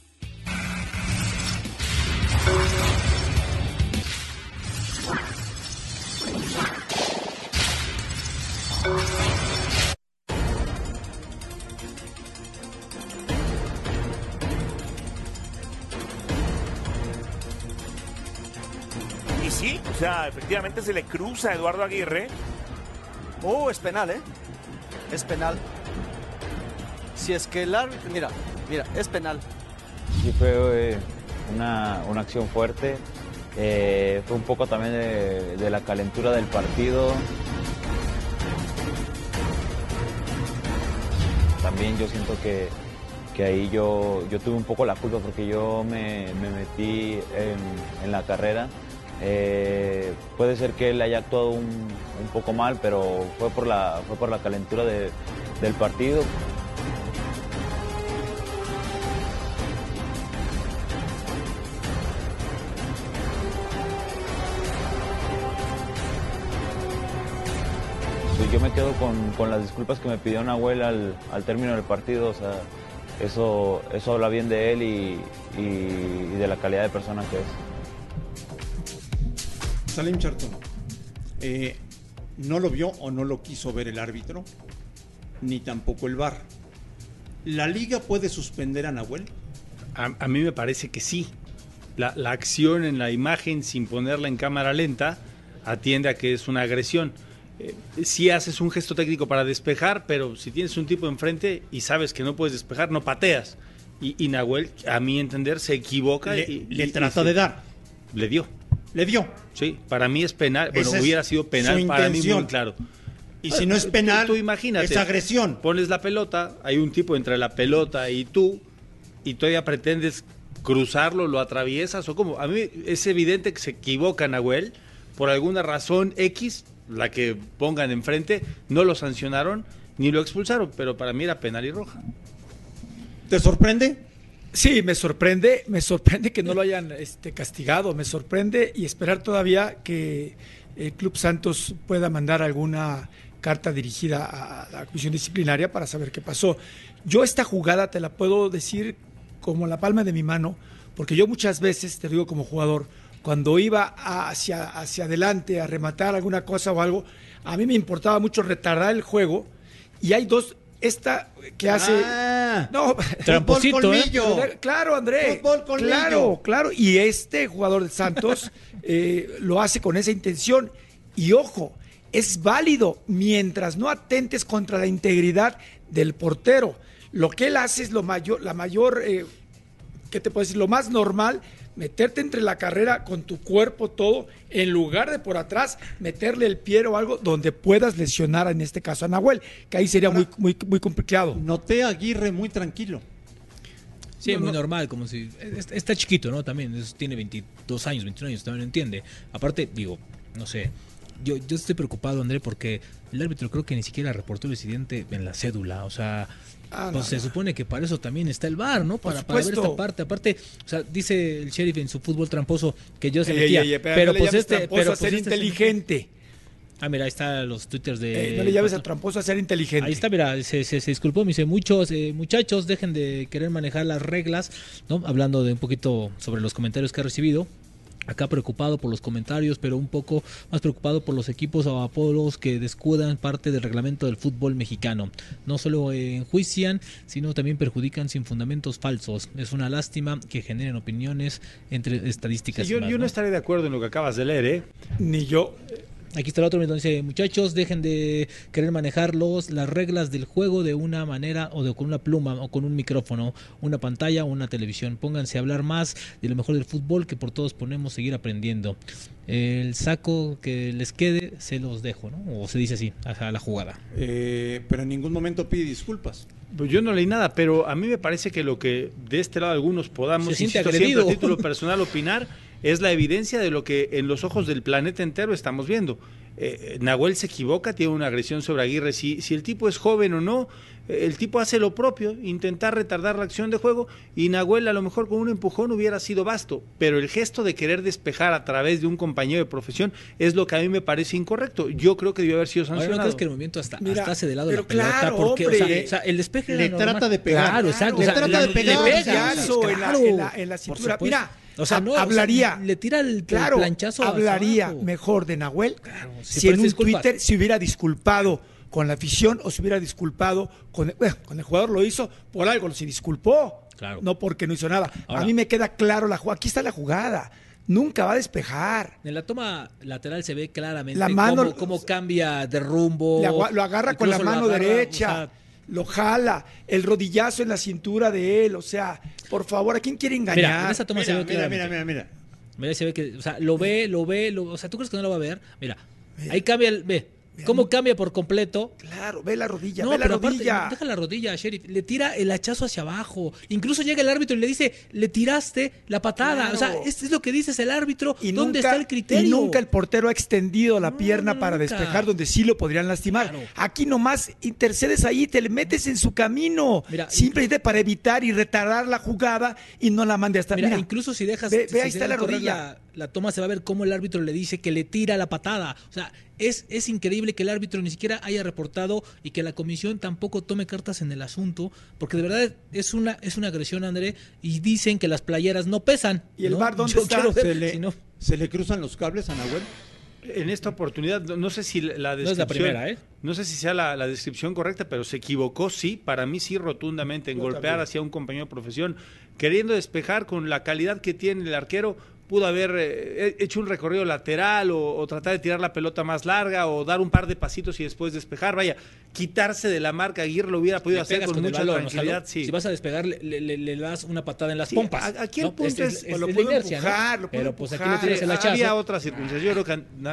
Y sí, o sea, efectivamente se le cruza a Eduardo Aguirre. Es penal, ¿eh? Es penal. Si es que el árbitro... Mira, es penal. Sí, fue una acción fuerte. Fue un poco también de la calentura del partido. También yo siento que ahí yo tuve un poco la culpa porque yo me metí en la carrera. Puede ser que él haya actuado un poco mal, pero fue por la calentura del partido. Pues yo me quedo con las disculpas que me pidió Nahuel al término del partido. O sea, eso habla bien de él y de la calidad de persona que es. Salim Chartón, no lo vio o no lo quiso ver el árbitro, ni tampoco el VAR. ¿La liga puede suspender a Nahuel? A mí me parece que sí. La acción en la imagen sin ponerla en cámara lenta atiende a que es una agresión. Sí haces un gesto técnico para despejar, pero si tienes un tipo enfrente y sabes que no puedes despejar, no pateas. Y Nahuel, a mi entender, se equivoca. Le trata de dar. Le dio. ¿Le dio? Sí, para mí es penal. Bueno, Esa hubiera sido penal para mí muy claro. Y si no es penal, tú imagínate, es agresión. Pones la pelota, hay un tipo entre la pelota y tú, y todavía pretendes cruzarlo, lo atraviesas, o cómo. A mí es evidente que se equivoca Nahuel, por alguna razón X, la que pongan enfrente, no lo sancionaron ni lo expulsaron, pero para mí era penal y roja. ¿Te sorprende? Sí, me sorprende que no lo hayan castigado, me sorprende y esperar todavía que el Club Santos pueda mandar alguna carta dirigida a la comisión disciplinaria para saber qué pasó. Yo esta jugada te la puedo decir como la palma de mi mano, porque yo muchas veces, te digo como jugador, cuando iba hacia adelante a rematar alguna cosa o algo, a mí me importaba mucho retardar el juego y hay dos... Esta que hace... No, tramposito, colmillo. Claro, André. Claro. Y este jugador de Santos lo hace con esa intención. Y ojo, es válido mientras no atentes contra la integridad del portero. Lo que él hace es ¿qué te puedo decir? Lo más normal, meterte entre la carrera con tu cuerpo todo, en lugar de por atrás meterle el pie o algo donde puedas lesionar, en este caso a Nahuel, que ahí sería muy complicado. Noté a Aguirre muy tranquilo. Sí, muy normal, como si... Está chiquito, ¿no? También tiene 22 años, 21 años, también lo entiende. Aparte, digo, no sé, yo estoy preocupado, André, porque el árbitro creo que ni siquiera reportó el incidente en la cédula, o sea... se supone que para eso también está el VAR, ¿no? Para ver esta parte. Aparte, o sea, dice el sheriff en su fútbol tramposo que yo se metía. Pero pues a ser inteligente. Mira, ahí están los twitters de... no le llames al tramposo a ser inteligente. Ahí está, mira, se disculpó, me dice, muchachos, dejen de querer manejar las reglas, ¿no? Hablando de un poquito sobre los comentarios que ha recibido. Acá preocupado por los comentarios, pero un poco más preocupado por los equipos o apodos que descuidan parte del reglamento del fútbol mexicano. No solo enjuician, sino también perjudican sin fundamentos falsos. Es una lástima que generen opiniones entre estadísticas. Sí, yo no estaré de acuerdo en lo que acabas de leer, ¿eh? Ni yo. Aquí está el otro, entonces dice, muchachos, dejen de querer manejar las reglas del juego de una manera o con una pluma o con un micrófono, una pantalla o una televisión. Pónganse a hablar más de lo mejor del fútbol que por todos ponemos seguir aprendiendo. El saco que les quede se los dejo, ¿no? O se dice así, a la jugada. Pero en ningún momento pide disculpas. Pues yo no leí nada, pero a mí me parece que lo que de este lado algunos podamos, siempre a título personal, opinar, es la evidencia de lo que en los ojos del planeta entero estamos viendo. Nahuel se equivoca, tiene una agresión sobre Aguirre. Si el tipo es joven o no, el tipo hace lo propio, intentar retardar la acción de juego, y Nahuel a lo mejor con un empujón hubiera sido basto, pero el gesto de querer despejar a través de un compañero de profesión es lo que a mí me parece incorrecto. Yo creo que debió haber sido sancionado. Ahora, ¿no crees que el movimiento hasta hace de lado la pelota? Porque, o sea, el despeje le trata de pegar. Claro, exacto. Le trata de pegar. Le pega, en la cintura. Mira, o sea, no, hablaría, le tira el planchazo. Hablaría abajo. Mejor de Nahuel si en un Twitter se hubiera disculpado con la afición o se hubiera disculpado con el jugador. Lo hizo por algo, se disculpó, no porque no hizo nada. Ahora, a mí me queda claro la jugada. Aquí está la jugada. Nunca va a despejar. En la toma lateral se ve claramente la mano, cómo cambia de rumbo. Lo agarra con la mano derecha. O sea, lo jala, el rodillazo en la cintura de él, o sea, por favor, ¿a quién quiere engañar? Mira, en esa toma se ve mira. Mira, se ve que, o sea, lo ve, o sea, ¿tú crees que no lo va a ver? Mira, ahí cambia ¿cómo cambia por completo? Claro, ve la rodilla, no, ve la rodilla. Aparte, deja la rodilla, Sheriff. Le tira el hachazo hacia abajo. Incluso llega el árbitro y le dice, le tiraste la patada. Claro. O sea, es lo que dices el árbitro. Y ¿Dónde está el criterio? Y nunca el portero ha extendido la pierna para despejar donde sí lo podrían lastimar. Claro. Aquí nomás intercedes ahí, te le metes en su camino. Mira, simplemente para evitar y retardar la jugada y no la mande hasta... Mira, incluso si dejas... Ve ahí está la rodilla. La toma se va a ver cómo el árbitro le dice que le tira la patada. O sea, es increíble que el árbitro ni siquiera haya reportado y que la comisión tampoco tome cartas en el asunto, porque de verdad es una agresión, André, y dicen que las playeras no pesan. ¿Y el ¿no? VAR dónde está? ¿Se le cruzan los cables a Nahuel? En esta oportunidad, no sé si la descripción... No es la primera, No sé si sea la descripción correcta, pero se equivocó, sí, para mí sí rotundamente, en golpear hacia un compañero de profesión, queriendo despejar con la calidad que tiene el arquero. Pudo haber hecho un recorrido lateral o tratar de tirar la pelota más larga o dar un par de pasitos y después despejar. Vaya, quitarse de la marca. Aguirre lo hubiera podido hacer con mucha tranquilidad. Sí. Si vas a despegar, le das una patada en las pompas. Aquí el punto es lo puedo empujar, ¿no? Pero pues aquí le tiras el hachazo. Había otras circunstancias. Yo creo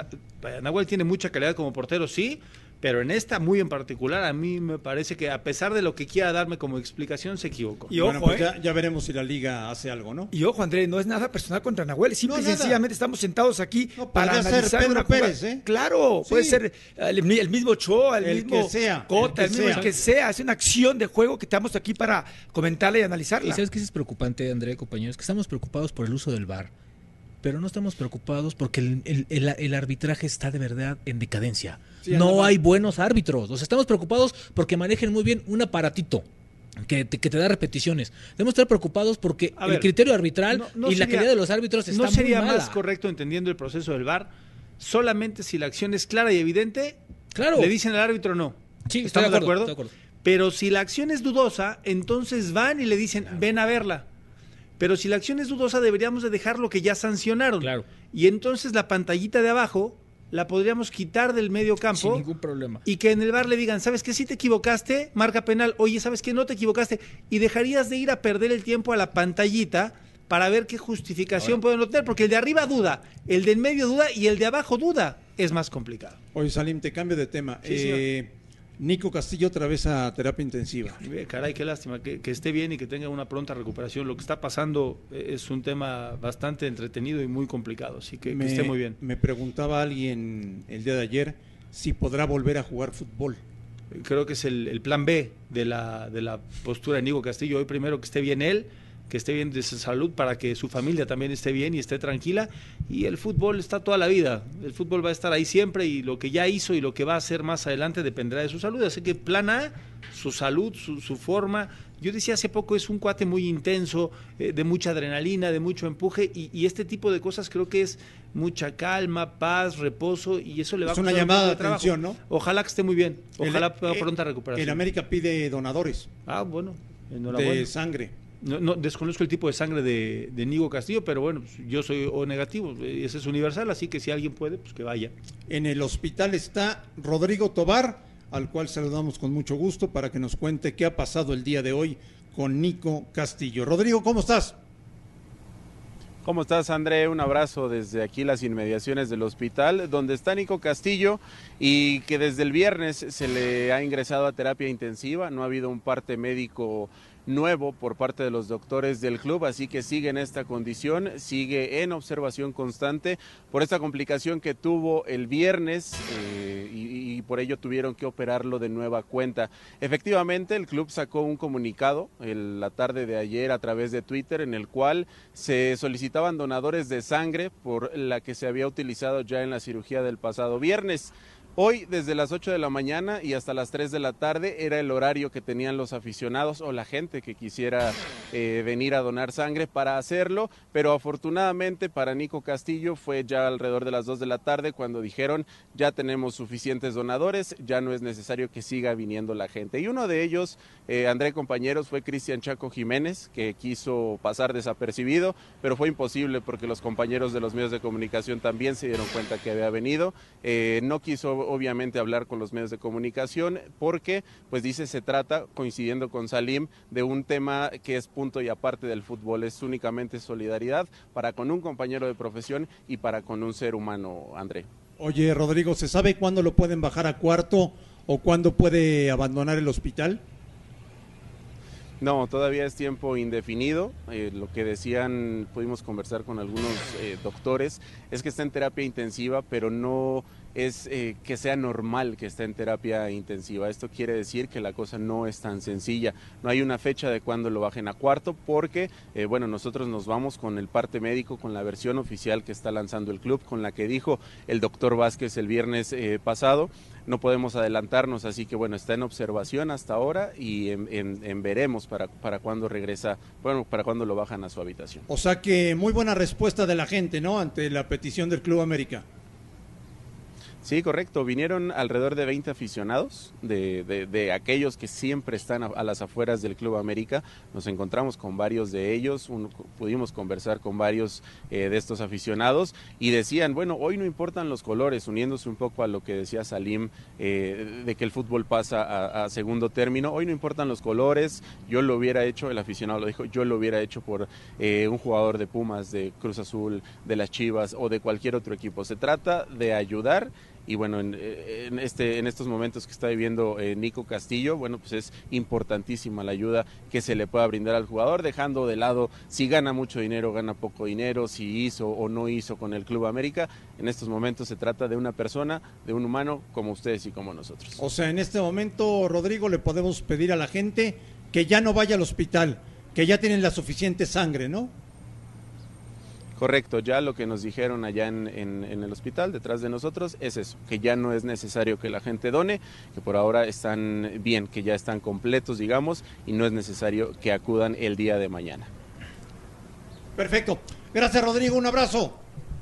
que Nahuel tiene mucha calidad como portero, sí. Pero en esta muy en particular, a mí me parece que a pesar de lo que quiera darme como explicación, se equivocó. Y ojo, pues ya veremos si la liga hace algo, ¿no? Y ojo, André, no es nada personal contra Nahuel. Simple y sencillamente estamos sentados aquí para analizar ser Pedro Pérez, ¿eh? Claro, sí. Puede ser el mismo Ochoa, el mismo que sea, Cota, el que sea. Es una acción de juego que estamos aquí para comentarla y analizarla. ¿Y sabes qué es preocupante, André, compañeros? Que estamos preocupados por el uso del VAR. Pero no estamos preocupados porque el arbitraje está de verdad en decadencia. Sí, no hay buenos árbitros. O sea, estamos preocupados porque manejen muy bien un aparatito que te da repeticiones. Debemos estar preocupados porque el criterio arbitral y la calidad de los árbitros está muy mala. ¿No sería más correcto, entendiendo el proceso del VAR, solamente si la acción es clara y evidente, le dicen al árbitro no? Sí, ¿Estamos de acuerdo? Pero si la acción es dudosa, entonces van y le dicen, ven a verla. Pero si la acción es dudosa, deberíamos de dejar lo que ya sancionaron. Claro. Y entonces la pantallita de abajo la podríamos quitar del medio campo. Sin ningún problema. Y que en el VAR le digan, ¿sabes qué? Si te equivocaste, marca penal. Oye, ¿sabes qué? No te equivocaste. Y dejarías de ir a perder el tiempo a la pantallita para ver qué justificación pueden obtener. Porque el de arriba duda, el del medio duda y el de abajo duda. Es más complicado. Oye, Salim, te cambio de tema. Sí, Nico Castillo otra vez a terapia intensiva. Caray, qué lástima que esté bien y que tenga una pronta recuperación. Lo que está pasando es un tema bastante entretenido y muy complicado, así que esté muy bien. Me preguntaba alguien el día de ayer si podrá volver a jugar fútbol. Creo que es el plan B de la postura de Nico Castillo. Hoy primero que esté bien él, que esté bien de su salud para que su familia también esté bien y esté tranquila, y el fútbol está toda la vida, el fútbol va a estar ahí siempre y lo que ya hizo y lo que va a hacer más adelante dependerá de su salud, así que plan A, su salud, su forma. Yo decía hace poco, es un cuate muy intenso, de mucha adrenalina, de mucho empuje, y este tipo de cosas creo que es mucha calma, paz, reposo, y eso le va a costar una llamada de atención, ¿no? Ojalá que esté muy bien, ojalá pueda pronta recuperación. En América pide donadores. Ah, bueno, enhorabuena. De sangre. No desconozco el tipo de sangre de Nico Castillo, pero bueno, pues yo soy O negativo, ese es universal, así que si alguien puede, pues que vaya. En el hospital está Rodrigo Tobar, al cual saludamos con mucho gusto para que nos cuente qué ha pasado el día de hoy con Nico Castillo. Rodrigo, ¿cómo estás? ¿Cómo estás, André? Un abrazo desde aquí, las inmediaciones del hospital, donde está Nico Castillo y que desde el viernes se le ha ingresado a terapia intensiva. No ha habido un parte médico nuevo por parte de los doctores del club, así que sigue en esta condición, sigue en observación constante por esta complicación que tuvo el viernes y por ello tuvieron que operarlo de nueva cuenta. Efectivamente, el club sacó un comunicado la tarde de ayer a través de Twitter en el cual se solicitaban donadores de sangre por la que se había utilizado ya en la cirugía del pasado viernes. Hoy, desde las 8 de la mañana y hasta las 3 de la tarde, era el horario que tenían los aficionados o la gente que quisiera venir a donar sangre para hacerlo, pero afortunadamente para Nico Castillo fue ya alrededor de las 2 de la tarde cuando dijeron ya tenemos suficientes donadores, ya no es necesario que siga viniendo la gente. Y uno de ellos, André, compañeros, fue Cristian Chaco Jiménez, que quiso pasar desapercibido, pero fue imposible porque los compañeros de los medios de comunicación también se dieron cuenta que había venido. No quiso obviamente hablar con los medios de comunicación porque, pues dice, se trata, coincidiendo con Salim, de un tema que es punto y aparte del fútbol, es únicamente solidaridad para con un compañero de profesión y para con un ser humano, André. Oye, Rodrigo, ¿se sabe cuándo lo pueden bajar a cuarto o cuándo puede abandonar el hospital? No, todavía es tiempo indefinido. Lo que decían, pudimos conversar con algunos doctores, es que está en terapia intensiva, pero no es que sea normal que esté en terapia intensiva. Esto quiere decir que la cosa no es tan sencilla. No hay una fecha de cuándo lo bajen a cuarto porque, bueno, nosotros nos vamos con el parte médico, con la versión oficial que está lanzando el club, con la que dijo el doctor Vázquez el viernes pasado. No podemos adelantarnos, así que bueno, está en observación hasta ahora y en veremos para cuándo regresa, bueno, para cuándo lo bajan a su habitación. O sea que muy buena respuesta de la gente, ¿no? Ante la petición del Club América. Sí, correcto. Vinieron alrededor de 20 aficionados, de aquellos que siempre están a las afueras del Club América. Nos encontramos con varios de ellos, pudimos conversar con varios de estos aficionados y decían, bueno, hoy no importan los colores, uniéndose un poco a lo que decía Salim, de que el fútbol pasa a segundo término. Hoy no importan los colores, yo lo hubiera hecho, el aficionado lo dijo, yo lo hubiera hecho por un jugador de Pumas, de Cruz Azul, de las Chivas o de cualquier otro equipo. Se trata de ayudar. Y bueno, en estos momentos que está viviendo Nico Castillo, bueno, pues es importantísima la ayuda que se le pueda brindar al jugador, dejando de lado si gana mucho dinero, gana poco dinero, si hizo o no hizo con el Club América. En estos momentos se trata de una persona, de un humano como ustedes y como nosotros. O sea, en este momento, Rodrigo, le podemos pedir a la gente que ya no vaya al hospital, que ya tienen la suficiente sangre, ¿no? Correcto, ya lo que nos dijeron allá en el hospital detrás de nosotros es eso, que ya no es necesario que la gente done, que por ahora están bien, que ya están completos, digamos, y no es necesario que acudan el día de mañana. Perfecto. Gracias, Rodrigo. Un abrazo.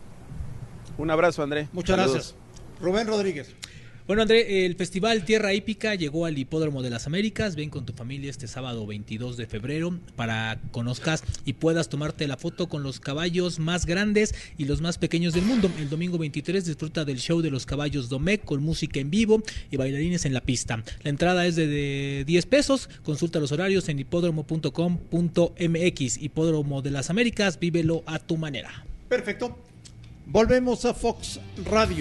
Un abrazo, André. Muchas Saludos. gracias. Rubén Rodríguez. Bueno, André, el Festival Tierra Hípica llegó al Hipódromo de las Américas. Ven con tu familia este sábado 22 de febrero para conozcas y puedas tomarte la foto con los caballos más grandes y los más pequeños del mundo. El domingo 23 disfruta del show de los caballos Domecq con música en vivo y bailarines en la pista. La entrada es de 10 pesos. Consulta los horarios en hipódromo.com.mx. Hipódromo de las Américas, vívelo a tu manera. Perfecto. Volvemos a Fox Radio.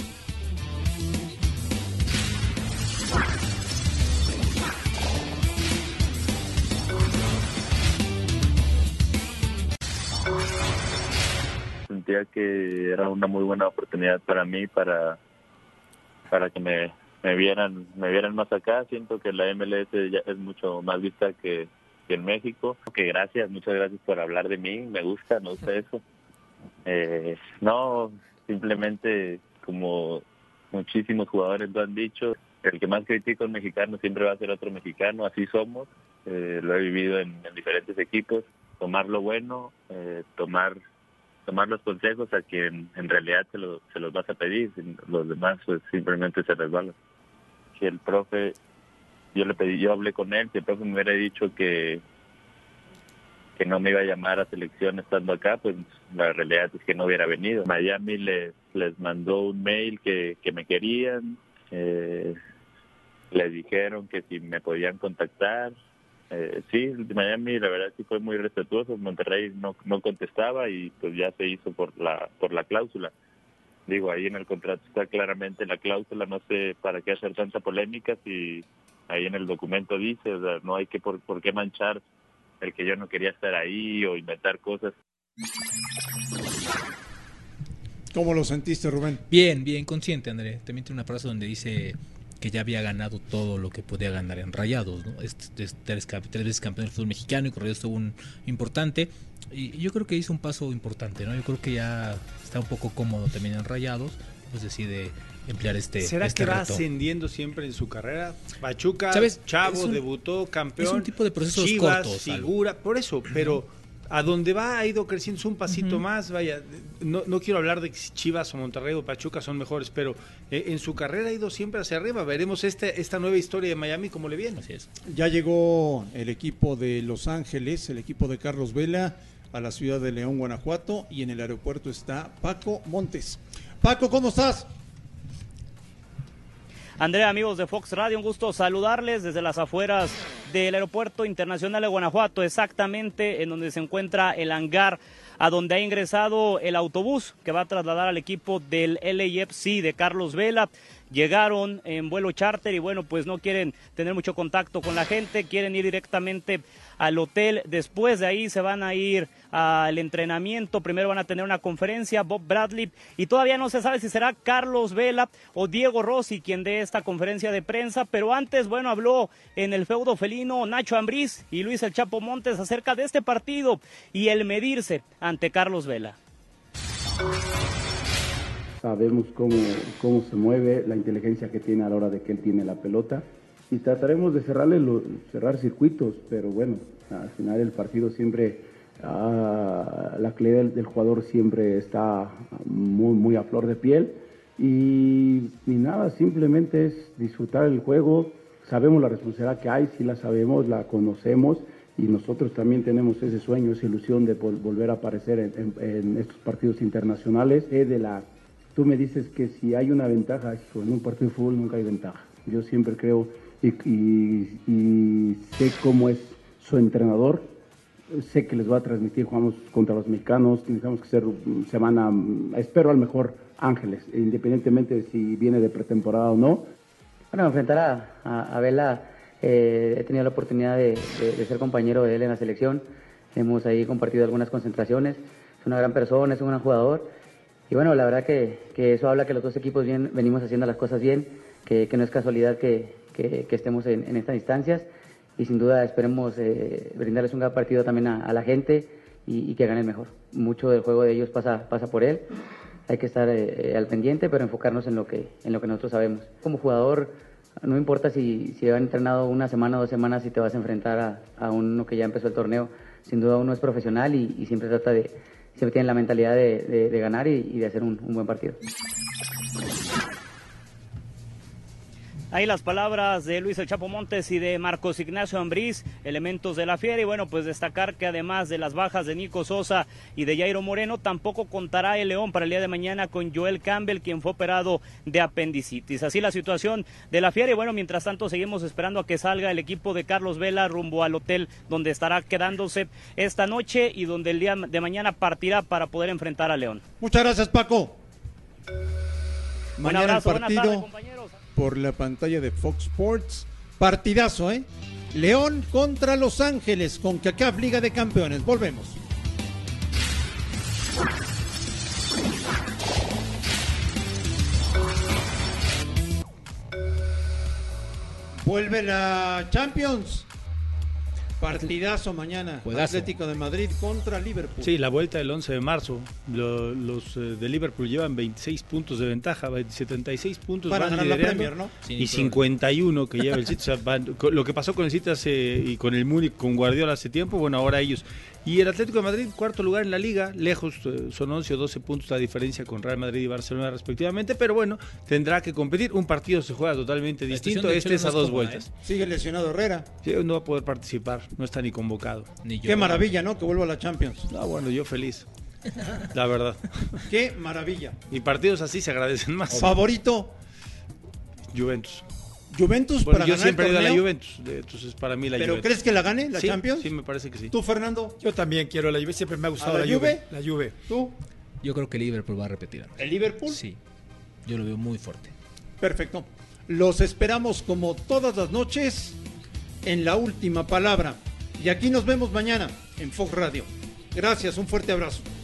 Sentía que era una muy buena oportunidad para mí para que me vieran más acá. Siento que la MLS ya es mucho más vista que en México. Muchas gracias por hablar de mí, me gusta eso. No, simplemente como muchísimos jugadores lo han dicho, el que más critica a un mexicano siempre va a ser otro mexicano, así somos. Lo he vivido en diferentes equipos, tomar lo bueno, tomar los consejos a quien en realidad se los vas a pedir, los demás pues simplemente se resbalan. Si el profe, yo hablé con él, si el profe me hubiera dicho que no me iba a llamar a selección estando acá, pues la realidad es que no hubiera venido. Miami les mandó un mail que me querían, les dijeron que si me podían contactar. Sí, Miami la verdad sí fue muy respetuoso. Monterrey no contestaba y pues ya se hizo por la cláusula. Digo, ahí en el contrato está claramente la cláusula, no sé para qué hacer tanta polémica si ahí en el documento dice, o sea, no hay que por qué manchar el que yo no quería estar ahí o inventar cosas. ¿Cómo lo sentiste, Rubén? Bien, consciente, André. También tiene una frase donde dice que ya había ganado todo lo que podía ganar en Rayados, ¿no? Es tres veces campeón del fútbol mexicano y con Rayados tuvo un importante. Y yo creo que hizo un paso importante, ¿no? Yo creo que ya está un poco cómodo también en Rayados, pues decide emplear ¿Será que va reto. ascendiendo siempre en su carrera? Pachuca, ¿Sabes? chavo, debutó, campeón. Es un tipo de procesos Chivas, cortos. figura, por eso, pero a donde va ha ido creciendo un pasito más, vaya, no quiero hablar de que Chivas o Monterrey o Pachuca son mejores, pero en su carrera ha ido siempre hacia arriba. Veremos esta nueva historia de Miami cómo le viene. Así es. Ya llegó el equipo de Los Ángeles, el equipo de Carlos Vela, a la ciudad de León, Guanajuato, y en el aeropuerto está Paco Montes. Paco, ¿cómo estás? Andrea, amigos de Fox Radio, un gusto saludarles desde las afueras del Aeropuerto Internacional de Guanajuato, exactamente en donde se encuentra el hangar a donde ha ingresado el autobús que va a trasladar al equipo del LAFC de Carlos Vela. Llegaron en vuelo charter y bueno, pues no quieren tener mucho contacto con la gente, quieren ir directamente al hotel. Después de ahí se van a ir al entrenamiento, primero van a tener una conferencia, Bob Bradley, y todavía no se sabe si será Carlos Vela o Diego Rossi quien dé esta conferencia de prensa, pero antes, bueno, habló en el feudo felino Nacho Ambriz y Luis El Chapo Montes acerca de este partido y el medirse ante Carlos Vela. Sabemos cómo se mueve, la inteligencia que tiene a la hora de que él tiene la pelota y trataremos de cerrar circuitos, pero bueno, al final el partido siempre, la calidad del jugador siempre está muy a flor de piel y nada, simplemente es disfrutar el juego. Sabemos la responsabilidad que hay, sí la sabemos, la conocemos y nosotros también tenemos ese sueño, esa ilusión de volver a aparecer en estos partidos internacionales. Tú me dices que si hay una ventaja, en un partido de fútbol nunca hay ventaja. Yo siempre creo y sé cómo es su entrenador, sé que les va a transmitir, jugamos contra los mexicanos, tenemos que ser semana, espero al mejor Ángeles, independientemente de si viene de pretemporada o no. Bueno, enfrentar a Vela, he tenido la oportunidad de ser compañero de él en la selección, hemos ahí compartido algunas concentraciones, es una gran persona, es un gran jugador. Y bueno, la verdad que eso habla que los dos equipos venimos haciendo las cosas bien, que no es casualidad que estemos en estas instancias y sin duda esperemos brindarles un gran partido también a la gente y que ganen mejor. Mucho del juego de ellos pasa por él, hay que estar al pendiente, pero enfocarnos en lo que nosotros sabemos. Como jugador, no importa si han entrenado una semana o 2 semanas y te vas a enfrentar a uno que ya empezó el torneo, sin duda uno es profesional y siempre siempre tienen la mentalidad de ganar y de hacer un buen partido. Ahí las palabras de Luis El Chapo Montes y de Marcos Ignacio Ambriz, elementos de la Fiera, y bueno, pues destacar que además de las bajas de Nico Sosa y de Jairo Moreno, tampoco contará el León para el día de mañana con Joel Campbell, quien fue operado de apendicitis. Así la situación de la Fiera, y bueno, mientras tanto seguimos esperando a que salga el equipo de Carlos Vela rumbo al hotel donde estará quedándose esta noche y donde el día de mañana partirá para poder enfrentar a León. Muchas gracias, Paco. Mañana un abrazo, el partido buenas tardes, compañeros. Por la pantalla de Fox Sports. Partidazo, ¿eh? León contra Los Ángeles, CONCACAF Liga de Campeones. Volvemos. Vuelve la Champions. Partidazo mañana. Juegazo. Atlético de Madrid contra Liverpool. Sí, la vuelta del 11 de marzo. Los de Liverpool llevan 26 puntos de ventaja, 76 puntos para van ganar la liderando, Premier, ¿no? Y 51 que lleva el City. O sea, lo que pasó con el City y con el Múnich, con Guardiola hace tiempo, bueno, ahora ellos. Y el Atlético de Madrid, 4º lugar en la Liga, lejos, son 11 o 12 puntos la diferencia con Real Madrid y Barcelona respectivamente, pero bueno, tendrá que competir. Un partido se juega totalmente distinto, este es a 2 vueltas. Sigue lesionado Herrera. Sí, no va a poder participar, no está ni convocado. Ni yo. Qué maravilla, ¿no? Que vuelva a la Champions. No, bueno, yo feliz, la verdad. Qué maravilla. Y partidos así se agradecen más. Favorito, Juventus. Juventus Bueno, para yo ganar siempre he ido a la torneo. Juventus, entonces para mí la ¿Pero Juventus. crees que la gane la Sí, Champions? Sí, me parece que sí. ¿Tú, Fernando? Yo también quiero la Juve, siempre me ha gustado ¿A la la Juve? La Juve. ¿Tú? Yo creo que Liverpool va a repetir. ¿El Liverpool? Sí, yo lo veo muy fuerte. Perfecto. Los esperamos como todas las noches en La Última Palabra. Y aquí nos vemos mañana en Fox Radio. Gracias, un fuerte abrazo.